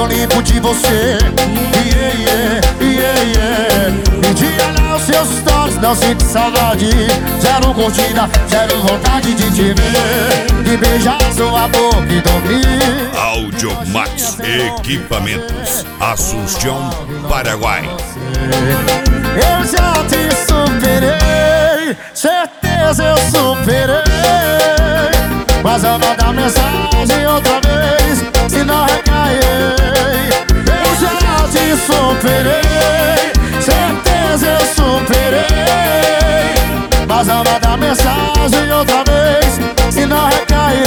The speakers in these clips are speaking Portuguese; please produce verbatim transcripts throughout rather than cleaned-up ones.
limpo de você. Yeah, yeah, yeah, yeah. Me diga lá os seus stories, não sinto saudade. Zero curtida, zero vontade de te ver, de beijar sua boca e dormir. Audiomax Equipamentos, Assunção, Paraguai. Eu já te superei, certeza eu superei. Mas eu vou mandar mensagem outra vez, se não recair. Eu já te superei, certeza eu superei. Mas eu vou mandar mensagem outra vez, se não recair.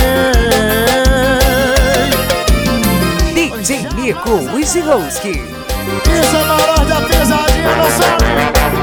D J Nico Wojciechowski. Isso é valor da pesadinha, não sabe?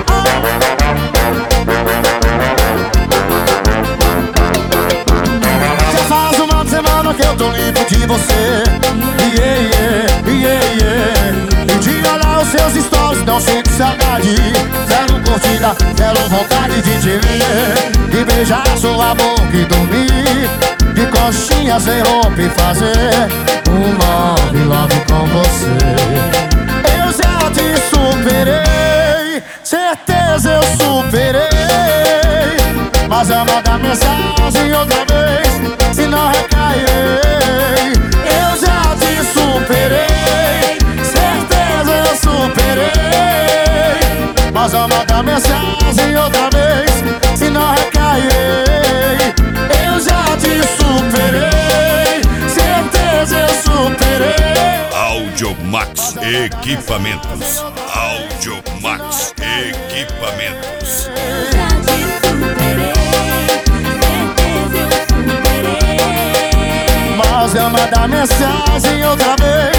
Já faz uma semana que eu tô limpo de você. Yeah, yeah, yeah, yeah. Me diga lá os seus stories, não sinto saudade. Zero curtida, zero vontade de te ver, de beijar sua boca e dormir, de coxinha sem roupa e fazer um love, love com você. Eu já te superei, certeza eu superei. Mas eu mandar mensagem outra vez, se não recair. Eu já te superei, certeza eu superei. Mas eu mandar mensagem outra vez, se não recair. Eu já te superei, certeza eu superei. Audiomax Equipamentos, Audiomax Equipamentos. Eu já te superei, certeza eu superei. Mas eu mandar mensagem outra vez,